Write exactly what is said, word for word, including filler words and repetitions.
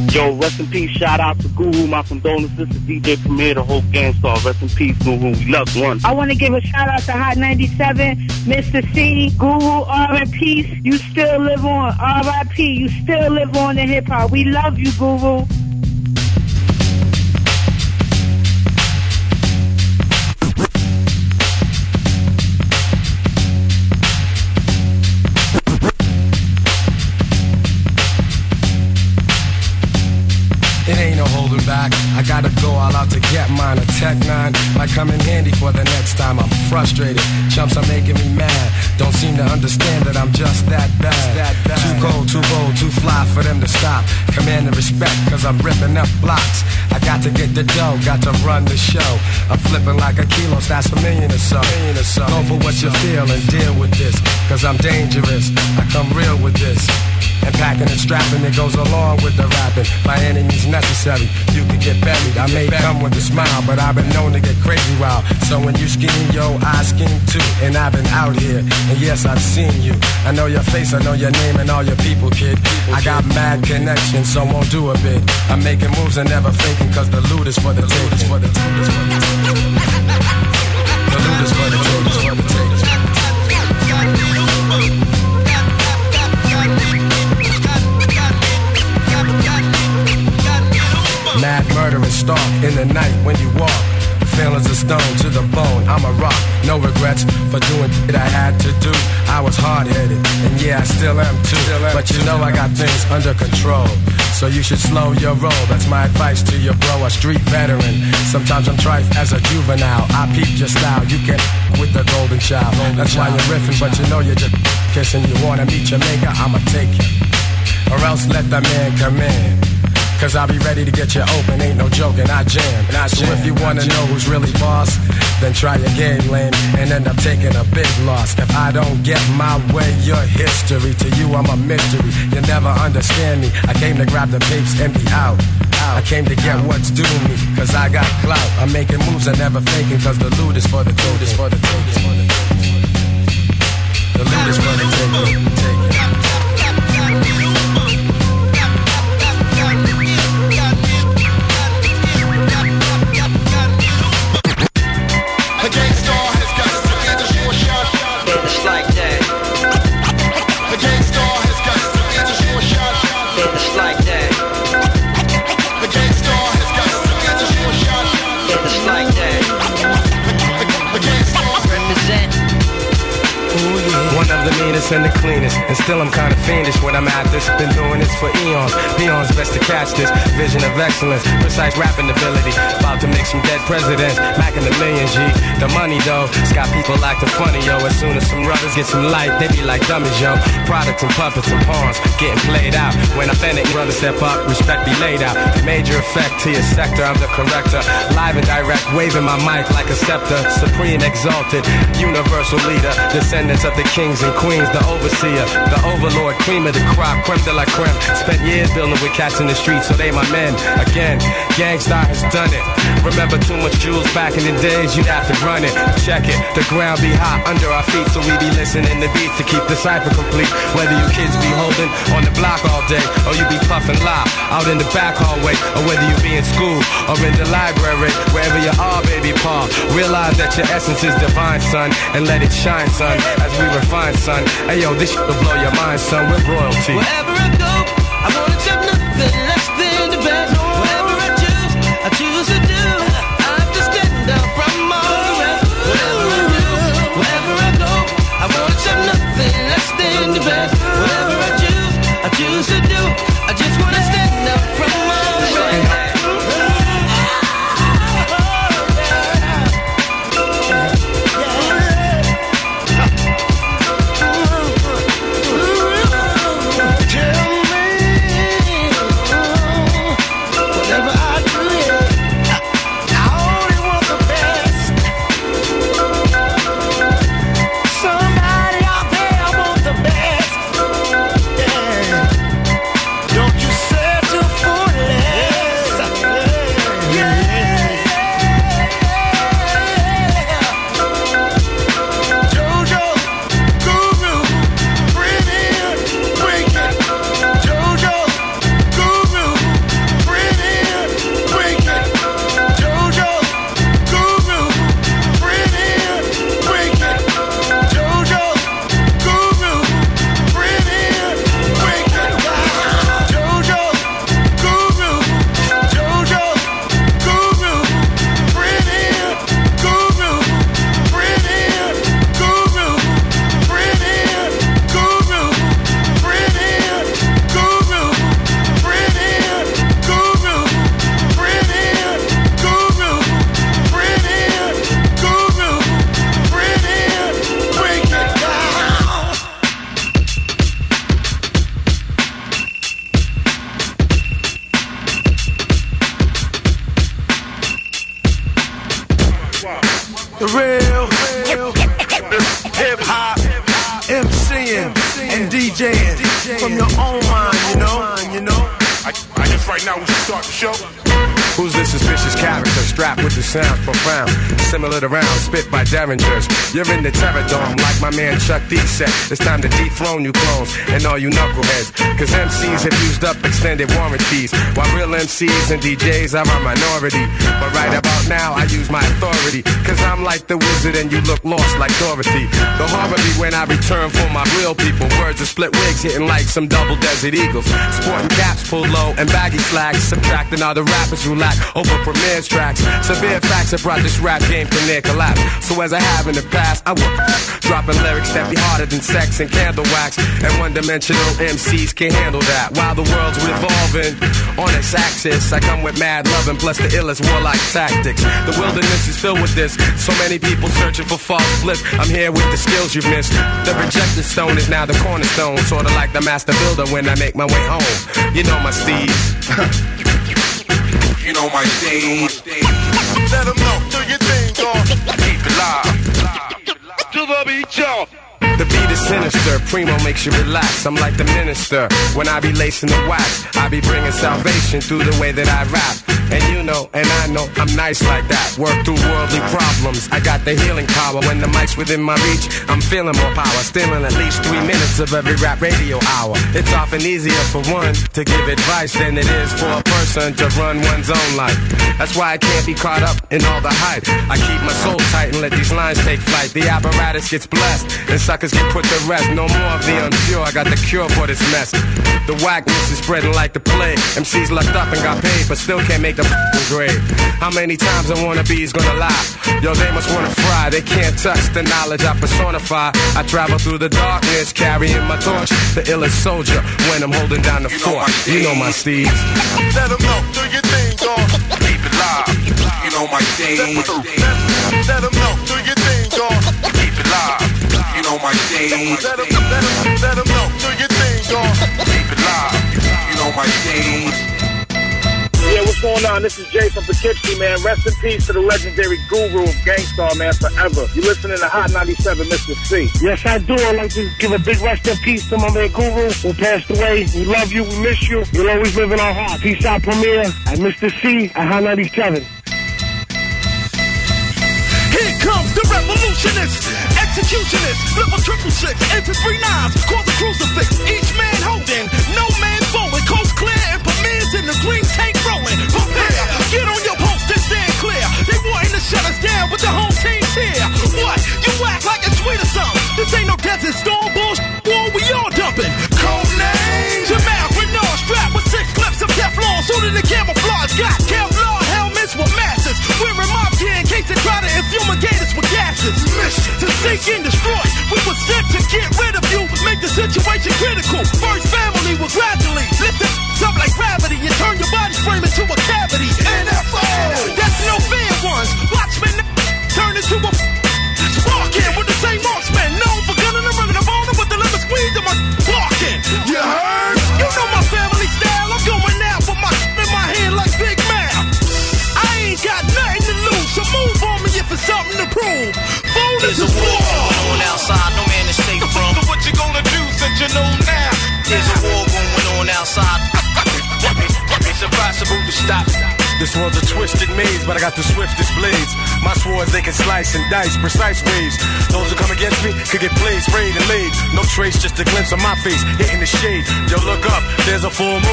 Yo, rest in peace, shout out to Guru, my condolences to D J Premier, the whole gang star. Rest in peace, Guru, we love one. I want to give a shout out to Hot ninety-seven, Mister C, Guru, R in peace, you still live on, R I P, you still live on in hip hop. We love you, Guru. Back. I gotta go all out to get mine. A Tech nine might come in handy for the next time. I'm frustrated, chumps are making me mad. Don't seem to understand that I'm just that bad, that bad. Too cold, too bold, too fly for them to stop. Commanding respect cause I'm ripping up blocks. I got to get the dough, got to run the show. I'm flipping like a kilo, that's a million or so. Million or so. Go for what you feel and deal with this, cause I'm dangerous, I come real with this. And packing and strapping, it goes along with the rapping. By any means necessary, you can get buried. I may come with a smile, but I've been known to get crazy wild. So when you scheme, yo, I scheme too. And I've been out here, and yes, I've seen you. I know your face, I know your name and all your people, kid. I got mad connections, so won't do a bit. I'm making moves and never faking, cause the loot is for the taking. The loot is for the taking. The loot is for the taking. Mad murderous stalk in the night when you walk. Feelings are stone to the bone. I'm a rock, no regrets for doing what I had to do. I was hard-headed, and yeah, I still am too. But you know I got things under control, so you should slow your roll. That's my advice to your bro, a street veteran. Sometimes I'm trife as a juvenile. I peep your style, you can with the golden child. That's why you're riffing, but you know you're just kissing. You wanna meet your maker, I'ma take you, or else let the man come in. Cause I'll be ready to get you open, ain't no joking, I jam. So if you wanna know who's really boss, then try your game, lame, and end up taking a big loss. If I don't get my way, your history. To you, I'm a mystery, you'll never understand me. I came to grab the papes and be out. I came to get what's due me, cause I got clout. I'm making moves, I'm never faking, cause the loot is for the loot is for the taking. The loot is for the taking. The meanest and the cleanest, and still I'm kinda fiendish when I'm at this. Been doing this for eons, peons best to catch this. Vision of excellence, precise rapping ability. About to make some dead presidents, macking the million G. The money though, it's got people acting funny, yo. As soon as some brothers get some light, they be like dummies, yo. Products and puppets and pawns, getting played out. When authentic brothers step up, respect be laid out. Major effect to your sector, I'm the corrector. Live and direct, waving my mic like a scepter. Supreme exalted, universal leader. Descendants of the kings and queens, the overseer, the overlord, cream of the crop, creme de la creme. Spent years building with cats in the streets, so they my men. Again, Gangstar has done it. Remember too much jewels back in the days, you'd have to run it. Check it, the ground be hot under our feet, so we be listening to beats to keep the cipher complete. Whether you kids be holding on the block all day, or you be puffing live out in the back hallway, or whether you be in school or in the library, wherever you are, baby Paul, realize that your essence is divine, son, and let it shine, son, as we refine, son. Hey yo, this shit will blow your mind, son. We're royalty. Wherever I go, I wanna accept nothing less than the best. Whatever I choose, I choose to do. I have to stand out from all the rest. Whatever I do, wherever I go, I wanna accept nothing less than the best. Whatever I choose, I choose to do. I just wanna stand out from all the rest. Don't you settle for now we should start the show. Who's this suspicious character strapped with the sounds profound? Similar to rounds spit by derringers. You're in the terror dome like my man Chuck D said. It's time to dethrone you clones and all you knuckleheads. Cause M Cs have used up extended warranties, while real M Cs and D Js are a minority. But right about now I use my authority, cause I'm like the wizard and you look lost like Dorothy. The horror be when I return for my real people. Words of split wigs hitting like some double desert eagles. Sporting caps pulled low and baggy slacks, subtracting all the rappers who lack over Premier's tracks. Severe facts have brought this rap game to near collapse. So as I have in the past, I will dropping lyrics that be harder than sex and candle wax. And one-dimensional M Cs can't handle that. While the world's revolving on its axis, I come with mad love and plus the illest warlike tactics. The wilderness is filled with this. So many people searching for false bliss. I'm here with the skills you've missed. The rejected stone is now the cornerstone. Sorta like the master builder when I make my way home. You know my steeds. You know my stage. Let them know, do your thing, dog. Keep it live. To the beat, y'all. The beat is sinister, Primo makes you relax. I'm like the minister, when I be lacing the wax, I be bringing salvation through the way that I rap. And you know, and I know, I'm nice like that. Work through worldly problems, I got the healing power. When the mic's within my reach, I'm feeling more power. Stealing at least three minutes of every rap radio hour. It's often easier for one to give advice than it is for a person to run one's own life. That's why I can't be caught up in all the hype. I keep my soul tight and let these lines take flight. The apparatus gets blessed, and suckers get put to rest. No more of the impure, I got the cure for this mess. The whackness is spreading like the plague. M Cs lucked up and got paid, but still can't make the f***ing grade. How many times a wannabe's gonna lie? Yo, they must wanna fry. They can't touch the knowledge I personify. I travel through the darkness, carrying my torch. The illest soldier when I'm holding down the fort. You know my steeds. Let them know, do your thing, dog. Keep it live. You know my stage. Let them know, do your thing, dog. Keep it live. You know my stage. Let them, let them, let them know, do your thing, dog. Keep it live. You know my stage. Yeah, what's going on? This is Jay from Poughkeepsie, man. Rest in peace to the legendary guru of Gangstar, man, forever. You listening to Hot ninety-seven, Mister C. Yes, I do. I'd like to give a big rest in peace to my man Guru, who passed away. We love you. We miss you. You'll always live in our heart. Peace out, Premier, and Mister C at Hot ninety-seven. Here comes the revolutionist, executionist, flip a triple six, into three nines, call the crucifix, each man holding, no man forward, coast clear and Premier's in the green tank rolling. Prepare, get on your post and stand clear. They wanting to shut us down, but the whole team's here. What? You act like it's sweet or something. This ain't no desert storm bullshit, war we all dumping. Code name, Jamal Renard, strapped with six clips of Teflon, suited to camouflage, got Kevlar helmets with masses, wearing mob gear in case they try to fumigate us with gases. Mission to seek and destroy. We were sent to get rid of you, make the situation critical. First family will gradually lift it up like gravity and turn your body frame into a cavity. N F O, that's no fair ones. Watchmen turn into a sparking with the same marksman. Known for gunning and running up on them with the lemon squeeze and my barking. You heard? You know my family style. I'm going out with my in my hand like Big Mouth. I ain't got nothing to lose, so move on me if it's something to prove. Food is a war going on outside, no man is safe from. So what you gonna do since you know now? There's a war going on outside. It's impossible to stop. This world's a twisted maze, but I got the swiftest blades. My swords, they can slice and dice, precise ways. Those who come against me could get played, sprayed and laid. No trace, just a glimpse of my face, hitting the shade. Yo, look up, there's a full moon.